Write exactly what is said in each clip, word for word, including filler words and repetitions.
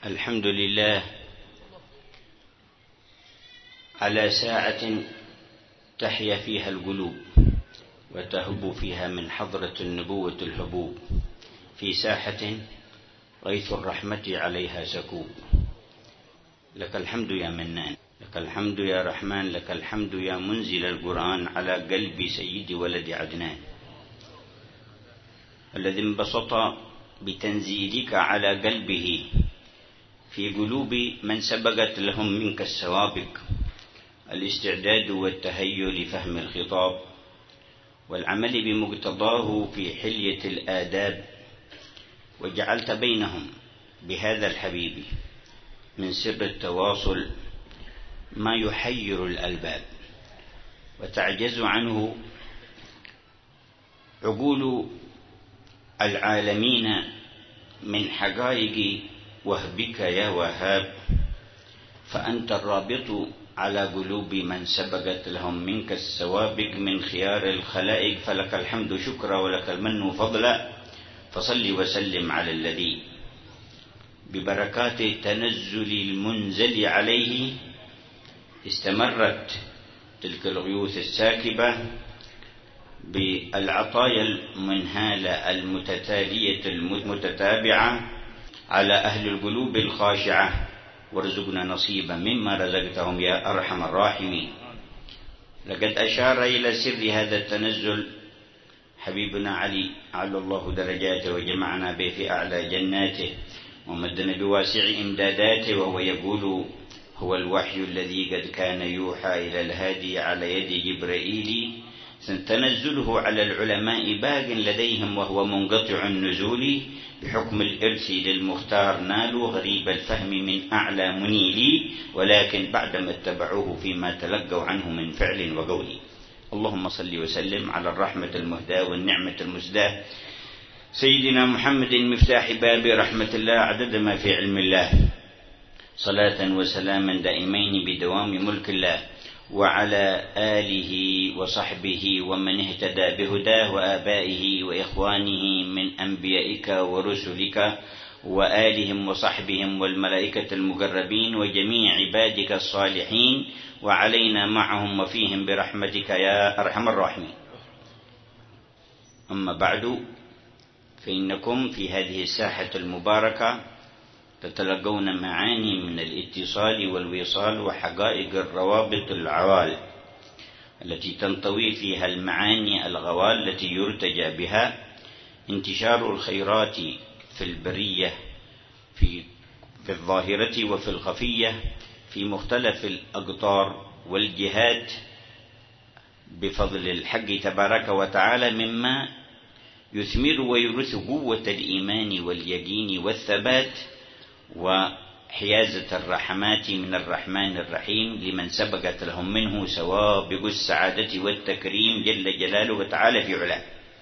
الحمد لله على ساعة تحيا فيها القلوب وتهب فيها من حضرة النبوة الهبوب، في ساحة غيث الرحمة عليها سكوب. لك الحمد يا منان، لك الحمد يا رحمن، لك الحمد يا منزل القرآن على قلب سيد ولد عدنان، الذي انبسط بتنزيلك على قلبه في قلوب من سبقت لهم منك السوابق الاستعداد والتهيؤ لفهم الخطاب والعمل بمقتضاه في حلية الآداب، وجعلت بينهم بهذا الحبيب من سر التواصل ما يحير الألباب وتعجز عنه عقول العالمين من حقائق وهبك يا وهاب، فأنت الرابط على قلوب من سبقت لهم منك السوابق من خيار الخلائق، فلك الحمد شكرا ولك المن فضلا، فصل وسلم على الذي ببركات تنزل المنزل عليه استمرت تلك الغيوث الساكبة بالعطايا المنهالة المتتالية المتتابعة على أهل القلوب الخاشعة، وارزقنا نصيبا مما رزقتهم يا أرحم الراحمين. لقد أشار إلى سر هذا التنزل حبيبنا علي على الله درجاته وجمعنا به في أعلى جناته ومدنا بواسع إمداداته، وهو يقول: هو الوحي الذي قد كان يوحى إلى الهادي على يد جبرائيل، تنزله على العلماء باق لديهم وهو منقطع النزول، بحكم الإرث للمختار نالوا غريب الفهم من أعلى منيلي، ولكن بعدما اتبعوه فيما تلقوا عنه من فعل وقول. اللهم صل وسلم على الرحمة المهداة والنعمة المسداة سيدنا محمد مفتاح باب رحمة الله عدد ما في علم الله، صلاة وسلاما دائمين بدوام ملك الله، وعلى آله وصحبه ومن اهتدى بهداه وآبائه وإخوانه من أنبيائك ورسلك وآلهم وصحبهم والملائكة المقربين وجميع عبادك الصالحين، وعلينا معهم وفيهم برحمتك يا أرحم الراحمين. أما بعد، فإنكم في هذه الساحة المباركة تتلقون معاني من الاتصال والوصال وحقائق الروابط العوال التي تنطوي فيها المعاني الغوال التي يرتجى بها انتشار الخيرات في البرية في, في الظاهرة وفي الخفية في مختلف الأقطار والجهات بفضل الحق تبارك وتعالى، مما يثمر ويورث قوة الإيمان واليقين والثبات وحيازة الرحمات من الرحمن الرحيم لمن سبقت لهم منه سوابق السعادة والتكريم جل جلاله وتعالى في علاه.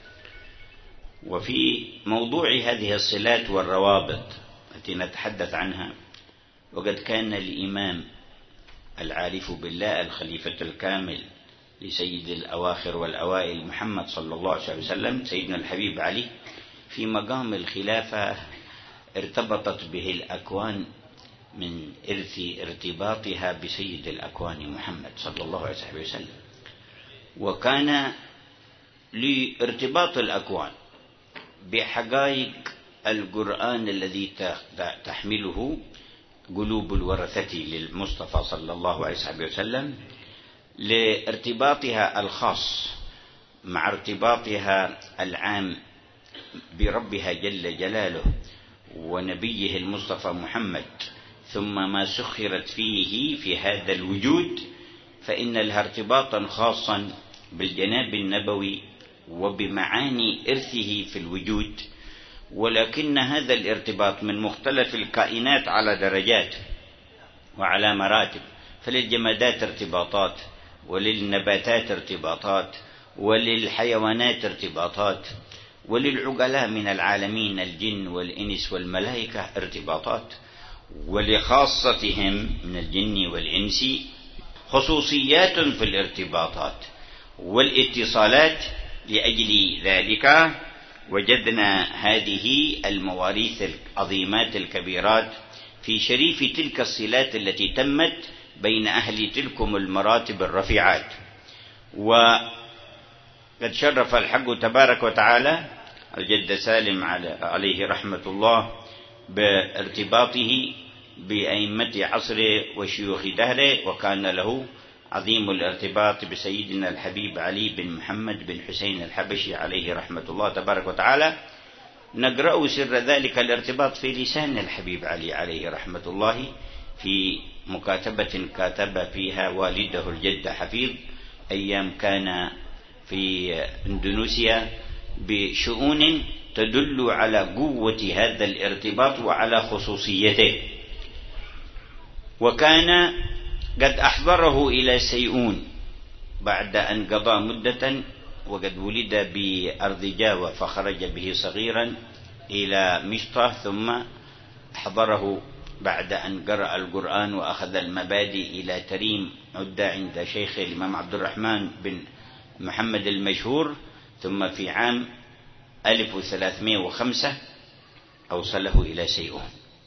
وفي موضوع هذه الصلات والروابط التي نتحدث عنها، وقد كان الإمام العارف بالله الخليفة الكامل لسيد الأواخر والأوائل محمد صلى الله عليه وسلم سيدنا الحبيب علي في مقام الخلافة ارتبطت به الأكوان من إرث ارتباطها بسيد الأكوان محمد صلى الله عليه وسلم، وكان لارتباط الأكوان بحقائق القرآن الذي تحمله قلوب الورثة للمصطفى صلى الله عليه وسلم لارتباطها الخاص مع ارتباطها العام بربها جل جلاله ونبيه المصطفى محمد، ثم ما سخرت فيه في هذا الوجود، فإن لها ارتباطا خاصا بالجناب النبوي وبمعاني إرثه في الوجود، ولكن هذا الارتباط من مختلف الكائنات على درجات وعلى مراتب، فللجمادات ارتباطات، وللنباتات ارتباطات، وللحيوانات ارتباطات، وللعقلاء من العالمين الجن والإنس والملائكة ارتباطات، ولخاصتهم من الجن والإنس خصوصيات في الارتباطات والاتصالات. لأجل ذلك وجدنا هذه المواريث العظيمات الكبيرات في شريف تلك الصلات التي تمت بين أهل تلكم المراتب الرفيعات. وقد شرف الحق تبارك وتعالى الجد سالم عليه رحمة الله بارتباطه بأئمة عصره وشيوخ دهره، وكان له عظيم الارتباط بسيدنا الحبيب علي بن محمد بن حسين الحبشي عليه رحمة الله تبارك وتعالى. نقرأ سر ذلك الارتباط في لسان الحبيب علي عليه رحمة الله في مكاتبة كاتب فيها والده الجد حفيظ أيام كان في إندونيسيا بشؤون تدل على قوة هذا الارتباط وعلى خصوصيته. وكان قد أحضره إلى سيئون بعد أن قضى مدة، وقد ولد بأرض جاوة فخرج به صغيرا إلى مشطة، ثم أحضره بعد أن قرأ القرآن وأخذ المبادئ إلى تريم عدة عند شيخ الإمام عبد الرحمن بن محمد المشهور، ثم في عام ألف وثلاثمائة وخمسة أوصله إلى سيئون.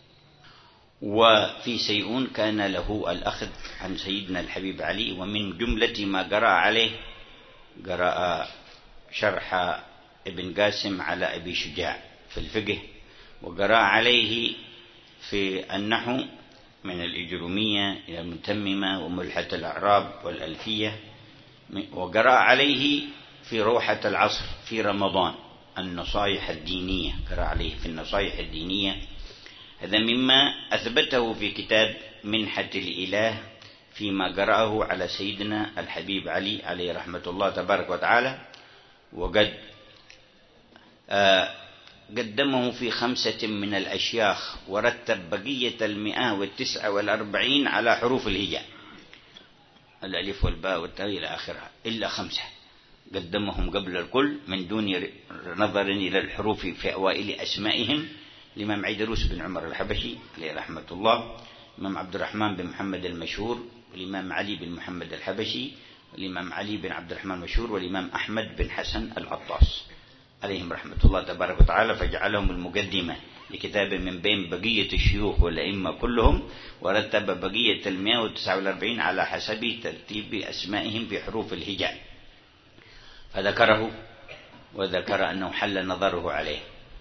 وفي سيئون كان له الأخذ عن سيدنا الحبيب علي، ومن جملة ما قرأ عليه قرأ شرح ابن قاسم على أبي شجاع في الفقه، وقرأ عليه في النحو من الإجرومية إلى المتممة وملحة الأعراب والألفية، وقرأ عليه في روحة العصر في رمضان النصائح الدينية، قرأ عليه في النصائح الدينية. هذا مما أثبته في كتاب منحة الإله فيما قرأه على سيدنا الحبيب علي عليه رحمة الله تبارك وتعالى. وقد قدمه في خمسة من الأشياخ، ورتب بقية المئة والتسعة والأربعين على حروف الهجاء، الألف والباء والتاء إلى آخرها، إلا خمسة قدمهم قبل الكل من دون نظر إلى الحروف في أوائل أسمائهم: الإمام عيدروس بن عمر الحبشي عليه رحمة الله، الإمام عبد الرحمن بن محمد المشهور، والإمام علي بن محمد الحبشي، والإمام علي بن عبد الرحمن المشهور، والإمام أحمد بن حسن العطاس عليهم رحمة الله تبارك وتعالى، فجعلهم المقدمة لكتاب من بين بقية الشيوخ والأئمة كلهم، ورتب بقية المئة وتسعة والأربعين على حسب ترتيب أسمائهم بحروف الهجاء، فذكره وذكر أنه حل نظره عليه،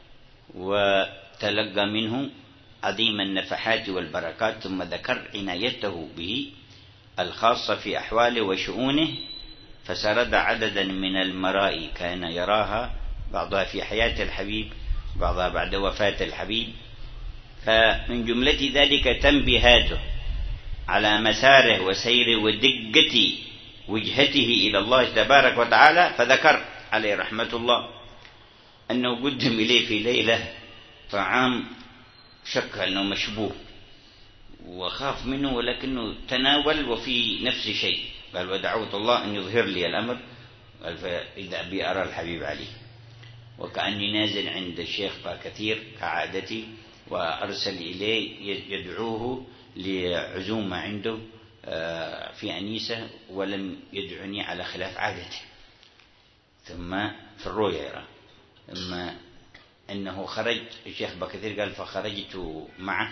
وتلقى منه عظيم النفحات والبركات، ثم ذكر عنايته به الخاصة في أحواله وشؤونه، فسرد عددا من المرائي كان يراها، بعضها في حياة الحبيب، بعضها بعد وفاة الحبيب. فمن جملة ذلك تنبيهاته على مساره وسيره ودقة وجهته إلى الله تبارك وتعالى، فذكر عليه رحمة الله أنه قدم إليه في ليلة طعام شك أنه مشبوه، وخاف منه ولكنه تناول وفي نفس شيء، قال: ودعوت الله أن يظهر لي الأمر، قال: فإذا أبي أرى الحبيب علي، وكأني نازل عند الشيخ كثير كعادتي، وأرسل إليه يدعوه لعزومة عنده في أنيسة، ولم يدعني على خلاف عادته. ثم في الرؤيا يرى، ثم أنه خرج الشيخ بكثير، قال: فخرجت معه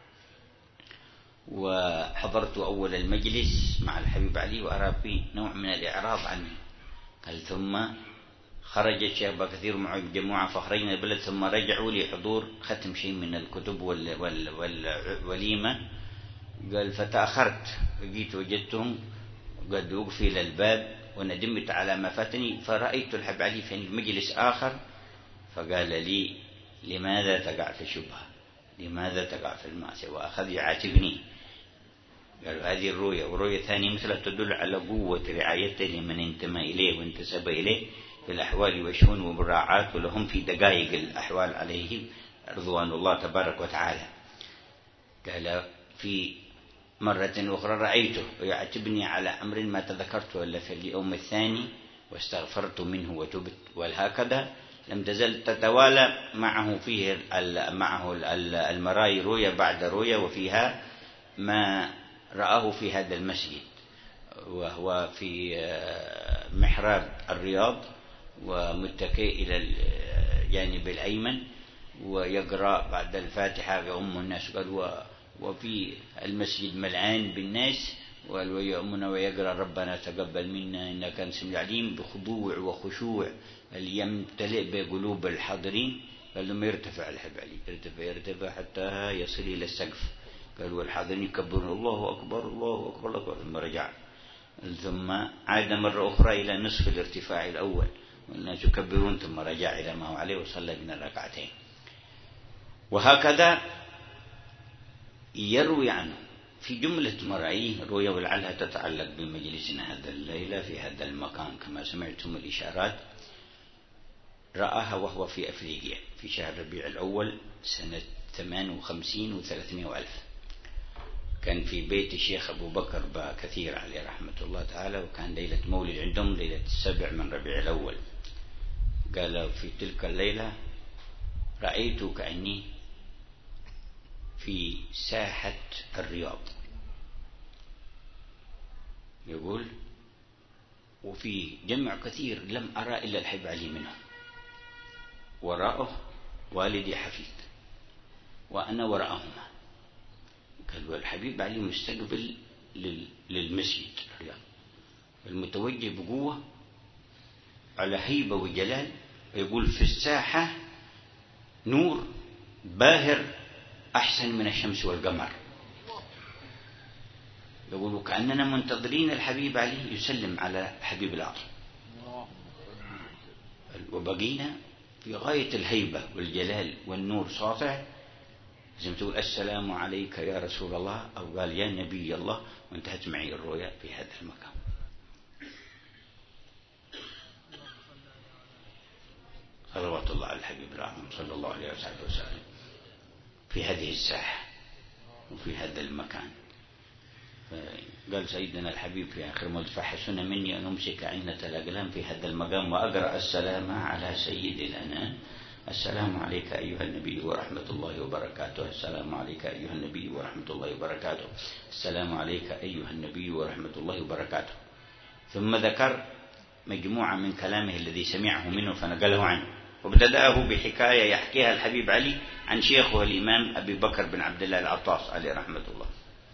وحضرت أول المجلس مع الحبيب علي وأرى فيه نوع من الإعراض عنه. قال: ثم خرج الشيخ بكثير مع جماعة فخرجنا البلد، ثم رجعوا لحضور ختم شيء من الكتب والوليمة. قال: فتأخرت، جيت وجدتهم قد أقفل الباب وندمت على ما فاتني، فرأيت الحبيب علي في المجلس آخر، فقال لي: لماذا تقع في الشبهة؟ لماذا تقع في المعصية؟ وأخذ يعاتبني. قال: هذه الرؤية، ورؤية ثانية مثل تدل على قوة رعايته لمن انتمى إليه وانتسب إليه في الأحوال والشؤون ومراعاة لهم في دقائق الأحوال عليهم رضوان الله تبارك وتعالى. قال: في مرة أخرى رأيته ويعاتبني على أمر ما تذكرته إلا في اليوم الثاني، واستغفرت منه وتبت، وهكذا لم تزل تتوالى معه فيه معه المراي رؤيا بعد رؤيا، وفيها ما رآه في هذا المسجد وهو في محراب الرياض ومتكئ إلى الجانب الأيمن، ويقرأ بعد الفاتحة يؤم الناس. قال: وفي المسجد ملعان بالناس، ويؤمن ويقرأ ربنا تقبل منا إنك أنت السميع العليم بخضوع وخشوع يمتلئ بقلوب الحاضرين. قال لما يرتفع الحب علي يرتفع يرتفع حتى يصل إلى السقف. قال والحاضرين يكبرون الله أكبر الله أكبر الله أكبر. ثم رجع ثم عاد مرة أخرى إلى نصف الارتفاع الأول والناس يكبرون، ثم رجع إلى ما هو عليه وصلى بنا ركعتين. وهكذا يروي عنه في جملة مراعيه رؤيا ولعلها تتعلق بمجلسنا هذا الليلة في هذا المكان كما سمعتم الإشارات. رآها وهو في أفريقيا في شهر ربيع الأول سنة ثمان وخمسين وثلاثمائة وألف. كان في بيت الشيخ أبو بكر باكثير عليه رحمة الله تعالى، وكان ليلة مولد عندهم ليلة السبع من ربيع الأول. قال في تلك الليلة رأيت كأني في ساحة الرياض، يقول وفي جمع كثير لم أرى إلا الحب علي منهم، وراءه والدي حفيد وأنا وراءهما. قال والحبيب علي مستقبل للمسجد الرياض المتوجه بقوة على هيبة وجلال. يقول في الساحة نور باهر أحسن من الشمس والقمر. يقولوا كأننا منتظرين الحبيب علي يسلم على حبيب الأرض، وبقينا في غاية الهيبة والجلال والنور ساطع. لازم تقول السلام عليك يا رسول الله أو قال يا نبي الله، وانتهت معي الرؤيا في هذا المكان. صلوات الله على الحبيب الأعظم صلى الله عليه وسلم في هذه الساحة وفي هذا المكان. قال سيدنا الحبيب في آخر موت فحسن مني أن أمسك عنة الأقلام في هذا المقام وأقرأ السلام على سيد الأنام. السلام عليك أيها النبي ورحمة الله وبركاته. السلام عليك أيها النبي ورحمة الله وبركاته. السلام عليك أيها النبي ورحمة الله وبركاته. ثم ذكر مجموعة من كلامه الذي سمعه منه فنقله عنه، وابتدأه بحكاية يحكيها الحبيب علي عن شيخه الإمام أبي بكر بن عبد الله العطاس عليه رحمة الله.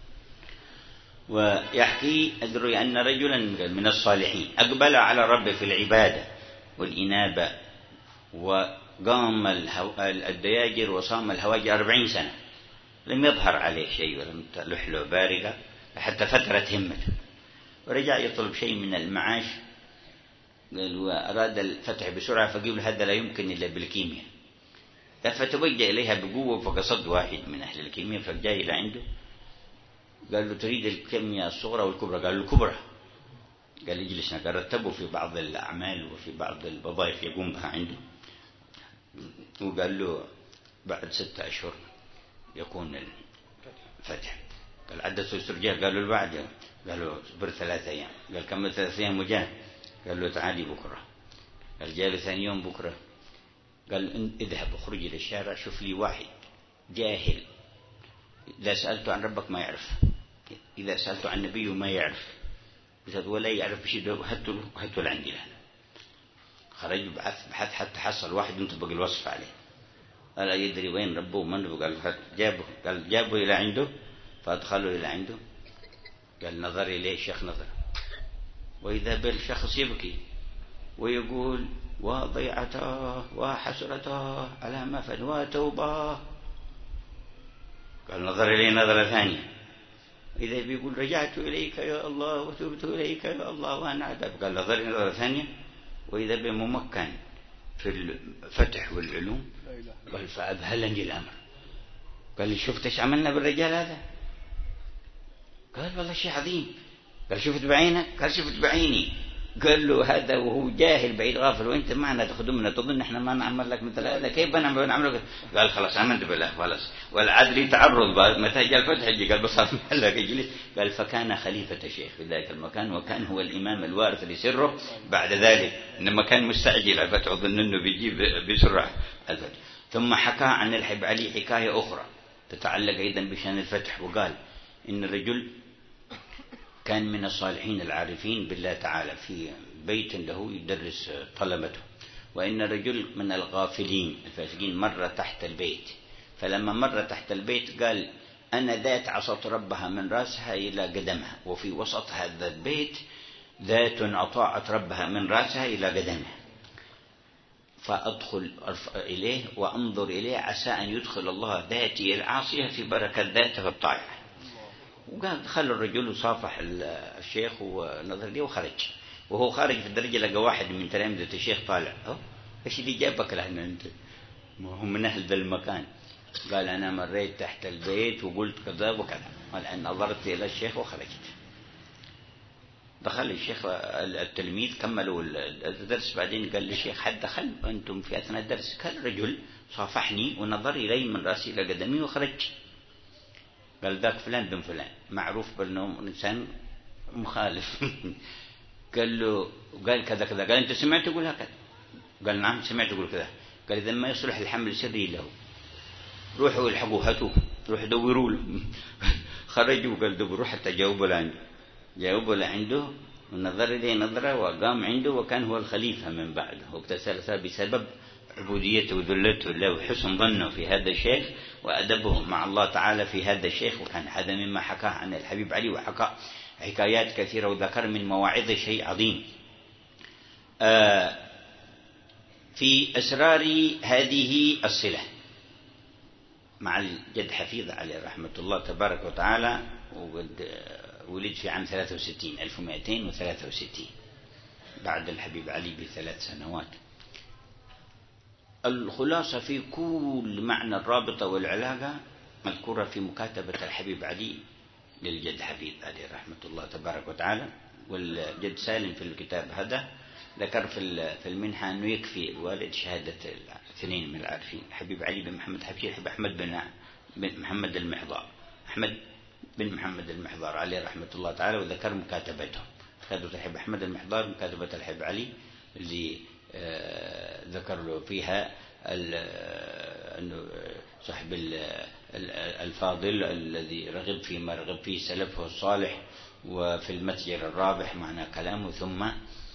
ويحكي أدري أن رجلا من الصالحين أقبل على ربه في العبادة والإنابة، وقام الدياجر وصام الهواجر أربعين سنة لم يظهر عليه شيء ولم تلح له بارقة حتى فترة همته، ورجع يطلب شيء من المعاش. قال وأراد الفتح بسرعة فقيل هذا لا يمكن إلا بالكيمياء، فتوجه إليها بقوة فقصد واحد من أهل الكيمياء فجاء إلى عنده قال له تريد الكيمياء الصغرى والكبرى؟ قال له الكبرى. قال اجلسنا. قال رتبه في بعض الأعمال وفي بعض الوظائف يقوم بها عنده، وقال له بعد ستة أشهر يكون الفتح. قال عدد استرجاع؟ قال له بعد. قال له اصبر ثلاثة أيام. قال كمل ثلاثة أيام وجاء. قال له تعالي بكرة. قال جاء له ثاني يوم بكرة. قال اذهب اخرج إلى الشارع شوف لي واحد جاهل إذا سألته عن ربك ما يعرف، إذا سألته عن نبيه ما يعرف، ولا يعرف شيء هاتوا هاتوا لعندي له. خرج بحث بحث حتى حصل واحد ينطبق الوصف عليه. قال يدري وين ربه ومن ربه. قال جابه. قال جابه إلى عنده فأدخله إلى عنده. قال نظر إليه الشيخ نظر، وإذا بالشخص يبكي ويقول وضيعته وحسرته على ما فعل وتوبه. قال نظر إليه نظرة ثانية، إذا بيقول رجعت إليك يا الله وتوبت إليك يا الله وأنا عذاب. قال نظر إليه نظرة ثانية، وإذا بممكن في الفتح والعلوم. قال فأذهلني الأمر. قال لي شفت ايش عملنا بالرجال هذا؟ قال والله شيء عظيم. قال شفت بعينك؟ قال شفت بعيني. قال له هذا وهو جاهل بعيد غافل وانت معنا تخدمنا تظن احنا ما نعمل لك مثل هذا، كيف بنعمل لك؟ قال خلاص امنت بالله خلاص. والعدل تعرض متى جاء الفتح يجي. قال بصار محلك اجلس. قال فكان خليفة الشيخ في ذلك المكان، وكان هو الامام الوارث لسره بعد ذلك، انما كان مستعجل الفتح وظن انه بيجيب بسرعه الفتح. ثم حكى عن الحب علي حكايه اخرى تتعلق ايضا بشان الفتح، وقال ان الرجل كان من الصالحين العارفين بالله تعالى في بيت له يدرس طلبته، وإن رجل من الغافلين الفاسقين مر تحت البيت، فلما مر تحت البيت قال أنا ذات عصت ربها من رأسها إلى قدمها، وفي وسط هذا البيت ذات أطاعت ربها من رأسها إلى قدمها، فأدخل إليه وأنظر إليه عسى أن يدخل الله ذاتي العاصية في بركة ذاته الطائعة. وقال دخل الرجل وصافح الشيخ ونظر لي وخرج. وهو خارج في الدرجة لقى واحد من تلامذة الشيخ طالع. أه إيش اللي جابك لهنا أنت؟ ما هو من أهل ذا المكان. قال أنا مريت تحت البيت وقلت كذا وكذا، والآن نظرت إلى الشيخ وخرجت. دخل الشيخ التلميذ كملوا الدرس، بعدين قال للشيخ حد دخل وأنتم في أثناء الدرس؟ قال الرجل صافحني ونظر إلي من رأسي إلى قدمي وخرج. قال ذاك فلان بن فلان معروف بأنه إنسان مخالف. قال له قال كذا كذا. قال أنت سمعت تقول هكذا؟ قال نعم سمعت تقول كذا. قال إذا ما يصلح الحمل سري له، روحوا الحقوا هاتوه، روحوا دوروا له. خرجوا قال دوروا حتى جاوبوا لعنده. جاوبوا لعنده ونظر إليه نظرة وقام عنده، وكان هو الخليفة من بعده، واغتسل بسبب عبوديته وذلته له وحسن ظنه في هذا الشيخ وأدبه مع الله تعالى في هذا الشيخ. وكان هذا مما حكاه عن الحبيب علي، وحكى حكايات كثيرة وذكر من مواعظ شيء عظيم. آه في أسرار هذه الصلة مع الجد حفيظ عليه رحمة الله تبارك وتعالى، وقد ولد في عام ثلاثة وستين ألف ومئتين وثلاثة وستين بعد الحبيب علي بثلاث سنوات. الخلاصة في كل معنى الرابطة والعلاقة مذكورة في مكاتبة الحبيب علي للجد حفيظ عليه رحمة الله تبارك وتعالى. والجد سالم في الكتاب هذا ذكر في المنحة أنه يكفي الوالد شهادة اثنين من العارفين، الحبيب علي بن محمد حفيظ أحمد بن محمد المحضار، أحمد بن محمد المحضار عليه رحمة الله تعالى، وذكر مكاتبتهم. كتابة الحبيب أحمد المحضار مكاتبة الحبيب علي اللي آه ذكر له فيها أنه صاحب الفاضل الذي رغب فيما رغب فيه سلفه الصالح وفي المتجر الرابح معنى كلامه. ثم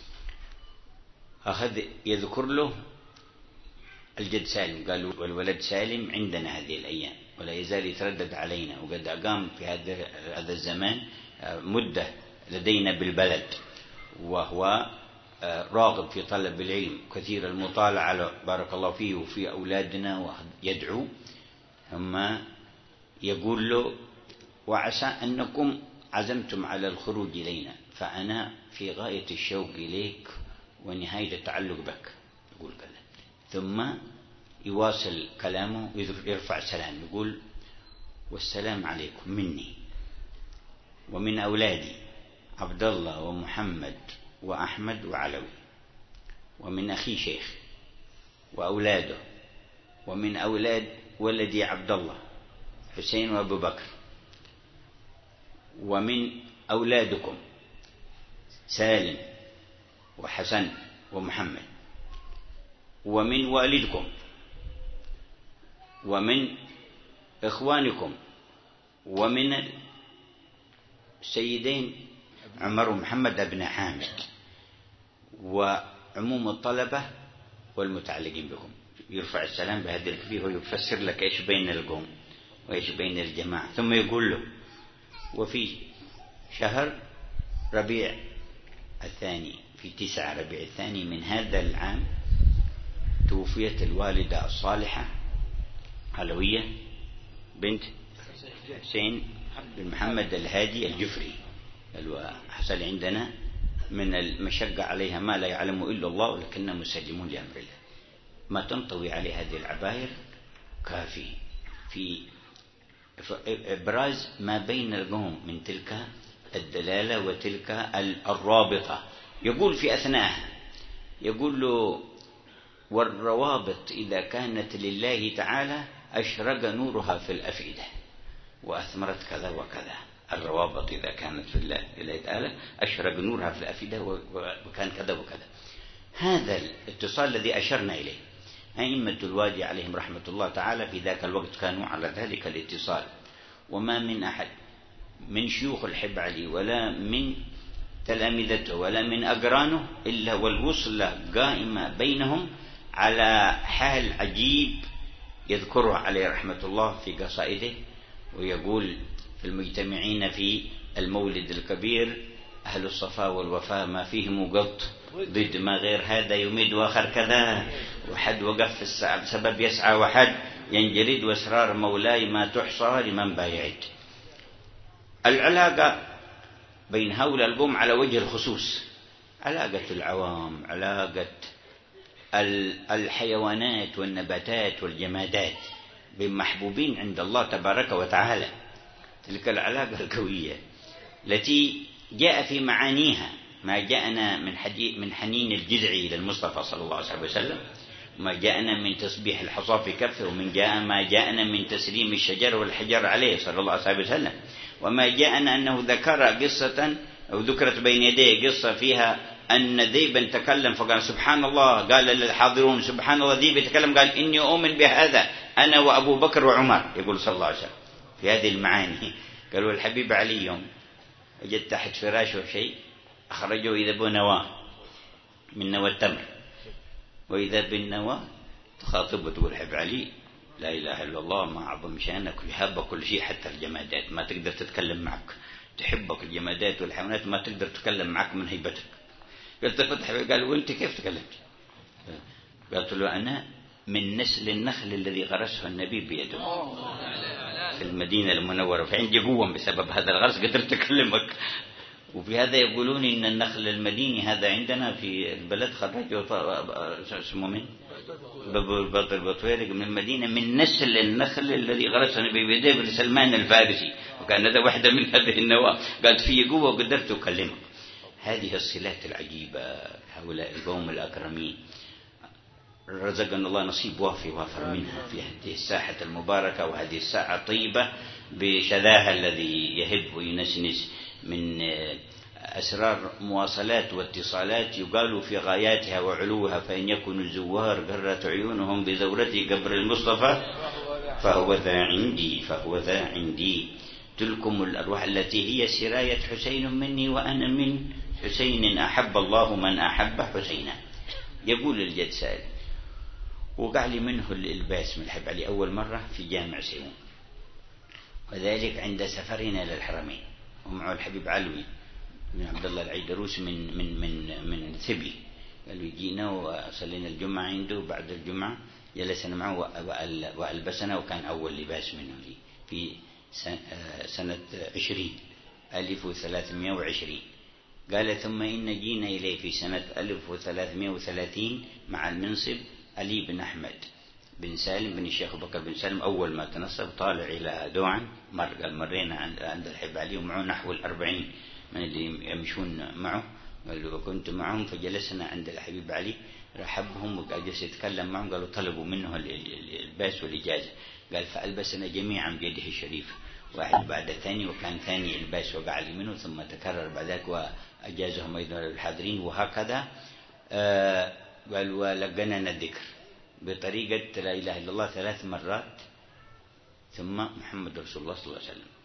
أخذ يذكر له الجد سالم، قال والولد سالم عندنا هذه الأيام ولا يزال يتردد علينا، وقد أقام في هذا الزمان مدة لدينا بالبلد، وهو راغب في طلب العلم كثير المطالعة بارك الله فيه وفي أولادنا ويدعو. ثم يقول له وعسى أنكم عزمتم على الخروج إلينا، فأنا في غاية الشوق إليك ونهاية التعلق بك، يقول كذا. ثم يواصل كلامه يرفع سلام، يقول والسلام عليكم مني ومن أولادي عبد الله ومحمد وأحمد وعلوي، ومن أخي شيخ وأولاده، ومن أولاد ولدي عبد الله حسين وأبو بكر، ومن أولادكم سالم وحسن ومحمد، ومن والدكم، ومن إخوانكم، ومن السيدين عمر ومحمد ابن حامد، وعموم الطلبة والمتعلقين بهم. يرفع السلام بهذا الكبير ويفسر لك إيش بين القوم وإيش بين الجماعة. ثم يقول له وفي شهر ربيع الثاني في تسعة ربيع الثاني من هذا العام توفيت الوالدة الصالحة علوية بنت حسين بن محمد الهادي الجفري. حصل عندنا من المشقة عليها ما لا يعلم إلا الله، ولكننا مسلمون لأمر الله. ما تنطوي عليه هذه العباير كافي في إبراز ما بين القوم من تلك الدلالة وتلك الرابطة. يقول في أثناءها يقول له والروابط إذا كانت لله تعالى أشرق نورها في الأفئدة وأثمرت كذا وكذا. الروابط إذا كانت في الله تعالى أشرق نورها في الأفئدة وكان كذا وكذا. هذا الاتصال الذي أشرنا إليه أئمة الوادي عليهم رحمة الله تعالى في ذاك الوقت كانوا على ذلك الاتصال، وما من أحد من شيوخ الحب علي ولا من تلامذته ولا من أقرانه إلا والوصلة قائمة بينهم على حال عجيب يذكره عليه رحمة الله في قصائده ويقول في المجتمعين في المولد الكبير أهل الصفاء والوفاء ما فيهم قط، ضد ما غير هذا يمد وآخر كذا، وحد وقف في الساعة بسبب يسعى وحد ينجلد، وأسرار مولاي ما تحصى لمن بايعد. العلاقة بين هؤلاء القوم على وجه الخصوص، علاقة العوام، علاقة الحيوانات والنباتات والجمادات بمحبوبين عند الله تبارك وتعالى، تلك العلاقة القوية التي جاء في معانيها ما جاءنا من من حنين الجذع إلى المصطفى صلى الله عليه وسلم، ما جاءنا من تسبيح الحصى في كفه، ومن جاء ما جاءنا من تسليم الشجر والحجر عليه صلى الله عليه وسلم، وما جاءنا أنه ذكر قصة أو ذكرت بين يديه قصة فيها أن ذيبا تكلم فقال سبحان الله، قال للحاضرون سبحان الله، ذيب يتكلم قال إني أؤمن بهذا أنا وأبو بكر وعمر، يقول صلى الله عليه وسلم في هذه المعاني. قالوا الحبيب علي يوم وجد تحت فراشه شيء أخرجه إذا بنواه من نوى التمر، وإذا بالنوى تخاطبه تقول حب علي لا إله إلا الله ما أعظم شأنك، يحب كل شيء حتى الجمادات ما تقدر تتكلم معك، تحبك الجمادات والحيوانات ما تقدر تتكلم معك من هيبتك. قلت فتح قال وانت كيف تكلمت؟ قلت له أنا من نسل النخل الذي غرسه النبي بيده في المدينة المنورة، فعندي قوة بسبب هذا الغرس قدرت أكلمك. وفي هذا يقولون إن النخل المديني هذا عندنا في البلد خرجه اسمه من بطل البطويرق من المدينة من نسل النخل الذي غرسه النبي بيده لسلمان الفارسي، وكان هذا واحدة من هذه النواة، قالت في قوة وقدرت أكلمك. هذه الصلات العجيبة هؤلاء القوم الأكرمين رزقنا الله نصيب وافي وافر منها في هذه الساحة المباركة وهذه الساعة الطيبة بشذاها الذي يهب وينسنس من أسرار مواصلات واتصالات يقال في غاياتها وعلوها، فإن يكون الزوار قرت عيونهم بزورة قبر المصطفى فهو ذا عندي فهو ذا عندي. تلكم الأرواح التي هي سراية حسين مني وأنا من حسين، أحب الله من أحب حسينا. يقول الجد سائل وقع لي منه الإلباس من الحب علي أول مرة في جامع سيون، وذلك عند سفرنا إلى الحرمين ومعه الحبيب علوي بن عبد الله العيدروس من من من من ثبي، قالوا يجينا وصلينا الجمعة عنده، بعد الجمعة جلسنا معه وألبسنا، وكان أول لباس منه لي في سنة عشرين ألف وثلاثمائة وعشرين. قال ثم إن جينا إليه في سنة ألف وثلاثمائة وثلاثين مع المنصب علي بن أحمد بن سالم بن الشيخ بكر بن سالم، أول ما تنصب طالع إلى دوعا مر قال مرينا عند الحب علي ومعه نحو الأربعين من اللي يمشون معه، قال له كنت معهم فجلسنا عند الحبيب علي رحبهم وجلس يتكلم معهم، قالوا طلبوا منه الباس والإجازة، قال فألبسنا جميعا بيده الشريف واحد بعد الثاني، وكان ثاني الباس وقع لي منه ثم تكرر بعد ذلك وأجازهم أيضا الحاضرين، وهكذا آه قال ولقننا الذكر بطريقة لا إله إلا الله ثلاث مرات ثم محمد رسول الله صلى الله عليه وسلم.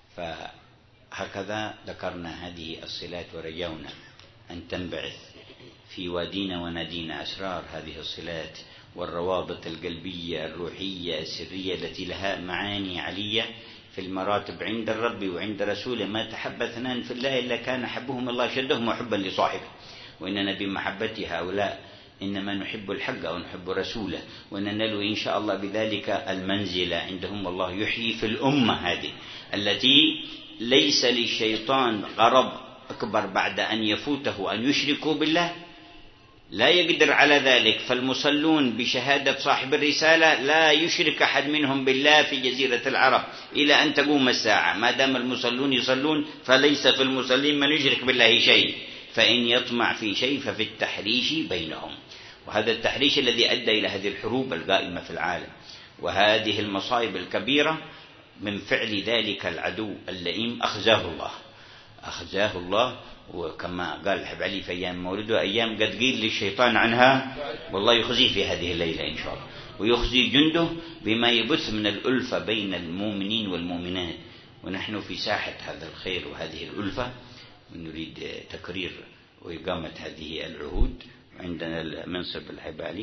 فهكذا ذكرنا هذه الصلات ورجونا أن تنبعث في وادينا ونادينا أسرار هذه الصلات والروابط القلبية الروحية السرية التي لها معاني علية في المراتب عند الرب وعند رسوله. ما تحب اثنان في الله إلا كان حبهم الله شدهم وحبا لصاحبه، وإننا بمحبة هؤلاء إنما نحب الحق أو نحب رسوله، وننال إن شاء الله بذلك المنزلة عندهم. والله يحيي في الأمة هذه التي ليس للشيطان غرض أكبر بعد أن يفوته أن يشركوا بالله، لا يقدر على ذلك. فالمصلون بشهادة صاحب الرسالة لا يشرك أحد منهم بالله في جزيرة العرب إلى أن تقوم الساعة، ما دام المصلون يصلون فليس في المصلين من يشرك بالله شيء، فإن يطمع في شيء ففي التحريش بينهم. وهذا التحريش الذي أدى إلى هذه الحروب القائمة في العالم وهذه المصائب الكبيرة من فعل ذلك العدو اللئيم أخزاه الله أخزاه الله. وكما قال الحب علي في أيام مولده أيام قد قيل للشيطان عنها والله يخزيه في هذه الليلة إن شاء الله، ويخزي جنده بما يبث من الألفة بين المؤمنين والمؤمنات. ونحن في ساحة هذا الخير وهذه الألفة، ونريد تكرير وإقامة هذه العهود. عندنا المنصب الحب علي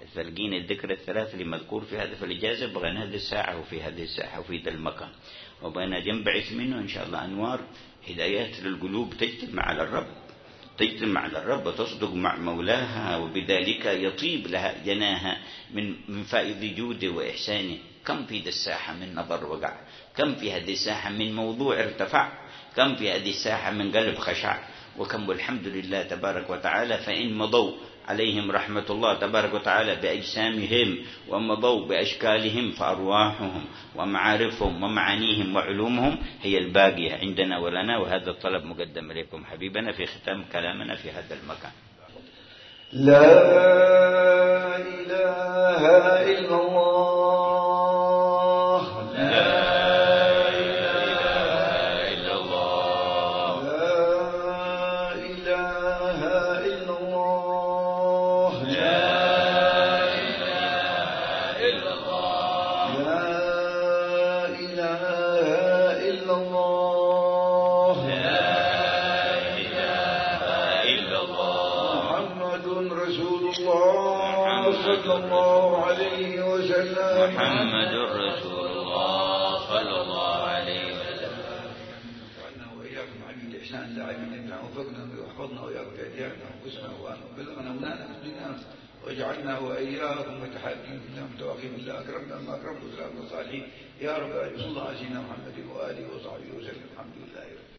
تلقين الذكر الثلاث اللي مذكور في هذا في الإجازة بغينا هذه الساعة وفي هذه الساحة وفي ذا المكان، وبغينا جنبعث منه إن شاء الله أنوار هدايات للقلوب تجتمع على الرب، تجتمع على الرب وتصدق مع مولاها، وبذلك يطيب لها جناها من من فائض جوده وإحسانه. كم في ذا الساحة من نظر وقع، كم في هذه الساحة من موضوع ارتفع، كم في هذه الساحة من قلب خشع، وكم والحمد لله تبارك وتعالى. فإن مضوا عليهم رحمة الله تبارك وتعالى بأجسامهم ومضوا بأشكالهم، فأرواحهم ومعارفهم ومعانيهم وعلومهم هي الباقية عندنا ولنا. وهذا الطلب مقدم إليكم حبيبنا في ختام كلامنا في هذا المكان. لا إله إلا الله. محمد رسول الله صلى الله عليه وسلم. وعنا وإياكم عن الإحسان داعمين لنا، وفقنا ويحفظنا وإياكم في أيدينا وأنفسنا وبلغنا منانا مسلمين، واجعلنا وإياكم متحابين بالله متواخين بالله، أكرمنا ما أكرمت وسلامنا الصالحين يا رب. صلى الله على سيدنا محمد وآله وصحبه وسلم. الحمد لله.